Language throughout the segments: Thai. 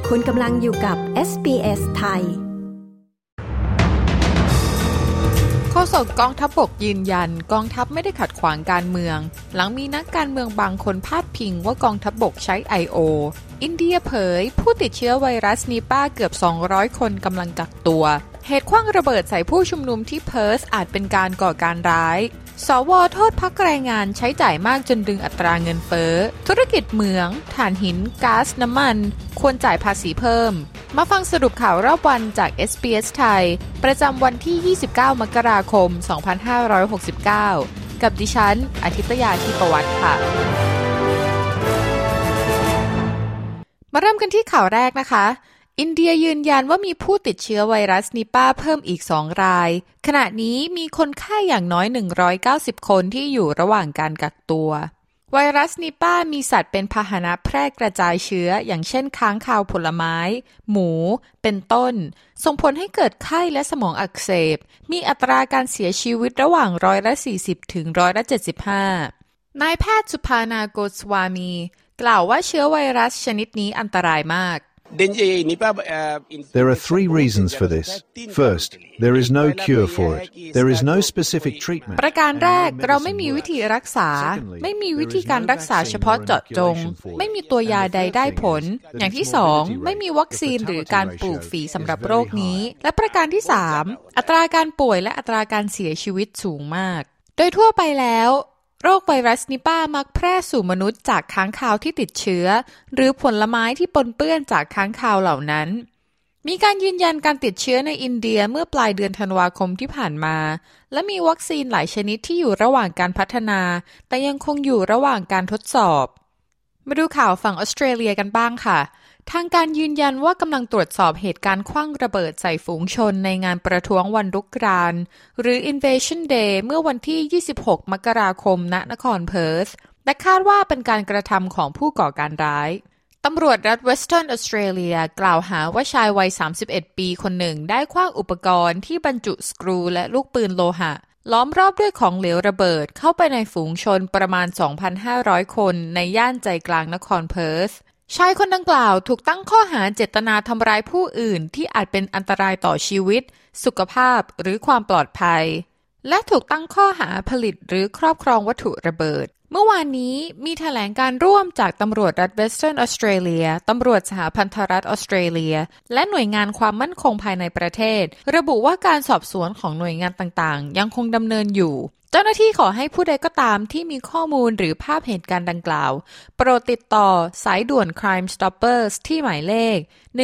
คุณกำลังอยู่กับ SBS ไทยโฆษกกองทัพบกยืนยันกองทัพไม่ได้ขัดขวางการเมืองหลังมีนักการเมืองบางคนพาดพิงว่ากองทัพบกใช้ I.O. อินเดียเผยผู้ติดเชื้อไวรัสนิปาเกือบ200คนกำลังกักตัวเหตุขว้างระเบิดใส่ผู้ชุมนุมที่เพิร์ธอาจเป็นการก่อการร้ายสว.โทษพรรคแรงงานใช้จ่ายมากจนดึงอัตราเงินเฟ้อธุรกิจเหมืองถ่านหินก๊าซน้ำมันควรจ่ายภาษีเพิ่มมาฟังสรุปข่าวรอบวันจาก SBS ไทยประจำวันที่29มกราคม2569กับดิฉันอาทิตยาธิปวัฒน์ค่ะมาเริ่มกันที่ข่าวแรกนะคะอินเดียยืนยันว่ามีผู้ติดเชื้อไวรัสนิปาเพิ่มอีก2รายขณะนี้มีคนไข้อย่างน้อย190คนที่อยู่ระหว่างการกักตัวไวรัสนิปามีสัตว์เป็นพาหนะแพร่กระจายเชื้ออย่างเช่นค้างคาวผลไม้หมูเป็นต้นส่งผลให้เกิดไข้และสมองอักเสบมีอัตราการเสียชีวิตระหว่าง40%ถึง75%นายแพทย์สุภานาโกสวามีกล่าวว่าเชื้อไวรัสชนิดนี้อันตรายมาก There are three reasons for this. First, there is no cure for it. There is no specific treatment. ประการแรกเราไม่มีวิธีรักษาไม่มีวิธีการรักษาเฉพาะเจาะจงไม่มีตัวยาใดได้ผลอย่างที่สองไม่มีวัคซีนหรือการปลูกฝีสำหรับโรคนี้และประการที่สามอัตราการป่วยและอัตราการเสียชีวิตสูงมากโดยทั่วไปแล้วโรคไวรัสนิปามักแพร่สู่มนุษย์จากค้างคาวที่ติดเชื้อหรือผลไม้ที่ปนเปื้อนจากค้างคาวเหล่านั้นมีการยืนยันการติดเชื้อในอินเดียเมื่อปลายเดือนธันวาคมที่ผ่านมาและมีวัคซีนหลายชนิดที่อยู่ระหว่างการพัฒนาแต่ยังคงอยู่ระหว่างการทดสอบมาดูข่าวฝั่งออสเตรเลียกันบ้างค่ะทางการยืนยันว่ากำลังตรวจสอบเหตุการณ์ขว้างระเบิดใส่ฝูงชนในงานประท้วงวันรุกรานต์หรือ Invasion Day เมื่อวันที่26มกราคมณนครเพิร์ธและคาดว่าเป็นการกระทำของผู้ก่อการร้ายตำรวจรัฐเวสเทิร์นออสเตรเลียกล่าวหาว่าชายวัย31ปีคนหนึ่งได้ขว้างอุปกรณ์ที่บรรจุสกรูและลูกปืนโลหะล้อมรอบด้วยของเหลวระเบิดเข้าไปในฝูงชนประมาณ 2,500 คนในย่านใจกลางนครเพิร์ธชายคนดังกล่าวถูกตั้งข้อหาเจตนาทำร้ายผู้อื่นที่อาจเป็นอันตรายต่อชีวิตสุขภาพหรือความปลอดภัยและถูกตั้งข้อหาผลิตหรือครอบครองวัตถุระเบิดเมื่อวานนี้มีแถลงการร่วมจากตำรวจรัฐเวสเทิร์นออสเตรเลียตำรวจสหพันธรัฐออสเตรเลียและหน่วยงานความมั่นคงภายในประเทศระบุว่าการสอบสวนของหน่วยงานต่างๆยังคงดำเนินอยู่เจ้าหน้าที่ขอให้ผู้ใดก็ตามที่มีข้อมูลหรือภาพเหตุการณ์ดังกล่าวโปรดติดต่อสายด่วน Crime Stoppers ที่หมายเลข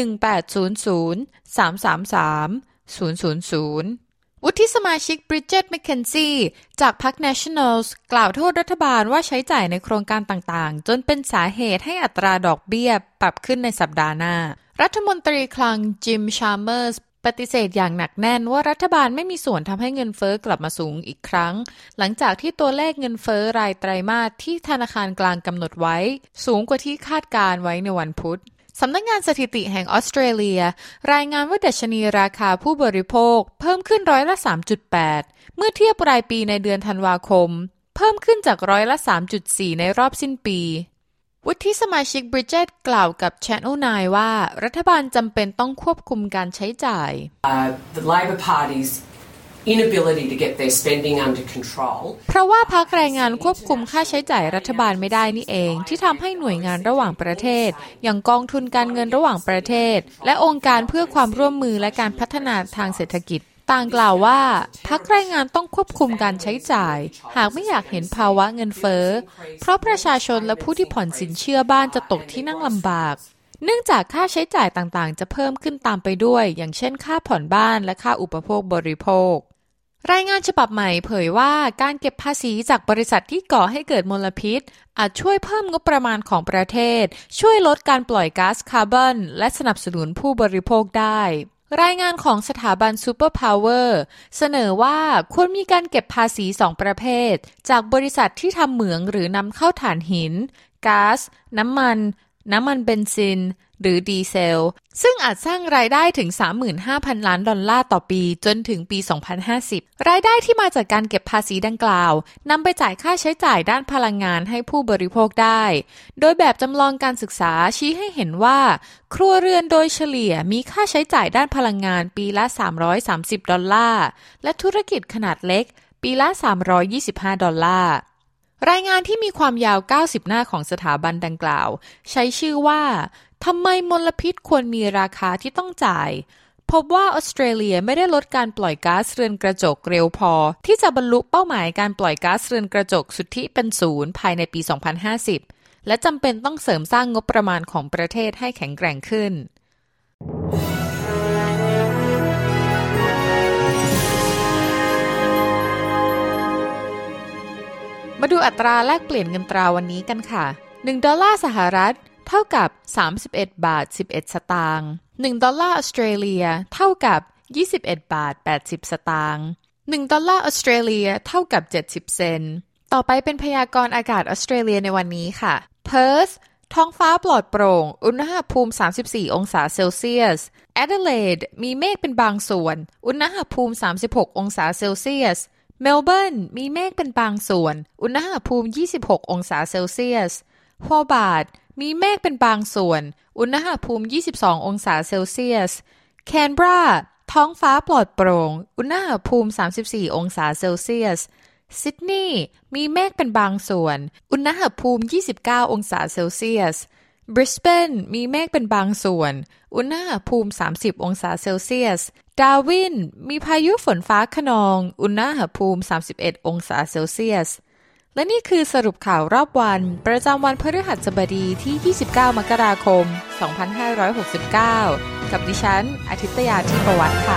1800-333-000วุฒิสมาชิกบริดเจต แมคเคนซีจากพรรค Nationals กล่าวโทษรัฐบาลว่าใช้จ่ายในโครงการต่างๆจนเป็นสาเหตุให้อัตราดอกเบี้ยปรับขึ้นในสัปดาห์หน้ารัฐมนตรีคลังจิม ชาร์เมอร์สปฏิเสธอย่างหนักแน่นว่ารัฐบาลไม่มีส่วนทำให้เงินเฟ้อกลับมาสูงอีกครั้งหลังจากที่ตัวเลขเงินเฟ้อรายไตรมาสที่ธนาคารกลางกำหนดไว้สูงกว่าที่คาดการไว้ในวันพุธสำนักงานสถิติแห่งออสเตรเลียรายงานว่าดัชนีราคาผู้บริโภคเพิ่มขึ้น3.8%เมื่อเทียบรายปีในเดือนธันวาคมเพิ่มขึ้นจาก3.4% ในรอบสิ้นปีวุฒิสมาชิกบริดเจตกล่าวกับ Channel 9 ว่ารัฐบาลจำเป็นต้องควบคุมการใช้จ่าย The Labor Party's inability to get their spending under control เพราะว่าพรรคแรงงานควบคุมค่าใช้จ่ายรัฐบาลไม่ได้นี่เองที่ทำให้หน่วยงานระหว่างประเทศอย่างกองทุนการเงินระหว่างประเทศและองค์การเพื่อความร่วมมือและการพัฒนาทางเศรษฐกิจต่างกล่าวว่าพรรคแรงงานต้องควบคุมการใช้จ่ายหากไม่อยากเห็นภาวะเงินเฟ้อเพราะประชาชนและผู้ที่ผ่อนสินเชื่อบ้านจะตกที่นั่งลำบากเนื่องจากค่าใช้จ่ายต่างๆจะเพิ่มขึ้นตามไปด้วยอย่างเช่นค่าผ่อนบ้านและค่าอุปโภคบริโภครายงานฉบับใหม่เผยว่าการเก็บภาษีจากบริษัทที่ก่อให้เกิดมลพิษอาจช่วยเพิ่มงบประมาณของประเทศช่วยลดการปล่อยก๊าซคาร์บอนและสนับสนุนผู้บริโภคได้รายงานของสถาบันซูเปอร์พาวเวอร์เสนอว่าควรมีการเก็บภาษี2ประเภทจากบริษัทที่ทำเหมืองหรือนำเข้าถ่านหินก๊าซน้ำมันเบนซินหรือดีเซลซึ่งอาจสร้างรายได้ถึง 35,000 ล้านดอลลาร์ต่อปีจนถึงปี 2050 รายได้ที่มาจากการเก็บภาษีดังกล่าวนำไปจ่ายค่าใช้จ่ายด้านพลังงานให้ผู้บริโภคได้โดยแบบจำลองการศึกษาชี้ให้เห็นว่าครัวเรือนโดยเฉลี่ยมีค่าใช้จ่ายด้านพลังงานปีละ330ดอลลาร์และธุรกิจขนาดเล็กปีละ325ดอลลาร์รายงานที่มีความยาว90หน้าของสถาบันดังกล่าวใช้ชื่อว่าทำไมมลพิษควรมีราคาที่ต้องจ่ายพบว่าออสเตรเลียไม่ได้ลดการปล่อยก๊าซเรือนกระจกเร็วพอที่จะบรรลุเป้าหมายการปล่อยก๊าซเรือนกระจกสุทธิเป็นศูนย์ภายในปี 2050 และจำเป็นต้องเสริมสร้างงบประมาณของประเทศให้แข็งแกร่งขึ้นมาดูอัตราแลกเปลี่ยนเงินตราวันนี้กันค่ะ1ดอลลาร์สหรัฐเท่ากับ31บาท11สตางค์1ดอลลาร์ออสเตรเลียเท่ากับ21บาท80สตางค์1ดอลลาร์ออสเตรเลียเท่ากับ70เซนต์ต่อไปเป็นพยากรณ์อากาศออสเตรเลียในวันนี้ค่ะเพิร์ธท้องฟ้าปลอดโปร่งอุณหภูมิ34องศาเซลเซียสแอดิเลดมีเมฆเป็นบางส่วนอุณหภูมิ36องศาเซลเซียสเมลเบิร์นมีเมฆเป็นบางส่วนอุณหภูมิ26องศาเซลเซียสฮอบาร์ตมีเมฆเป็นบางส่วนอุณหภูมิ22องศาเซลเซียสแคนเบราท้องฟ้าปลอดโปร่งอุณหภูมิ34องศาเซลเซียสซิดนีย์มีเมฆเป็นบางส่วนอุณหภูมิ29องศาเซลเซียสบริสเบนมีเมฆเป็นบางส่วนอุณหภูมิ30องศาเซลเซียสดาร์วินมีพายุฝนฟ้าคะนองอุณหภูมิ31องศาเซลเซียสและนี่คือสรุปข่าวรอบวันประจำวันพฤหัสบดีที่29มกราคม2569กับดิฉันอาทิตยาทิพวรรณค่ะ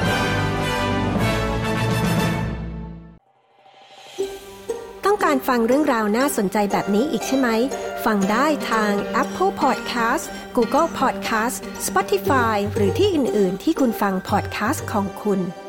ต้องการฟังเรื่องราวน่าสนใจแบบนี้อีกใช่ไหมฟังได้ทาง Apple Podcast Google Podcast Spotify หรือที่อื่นๆที่คุณฟัง podcast ของคุณ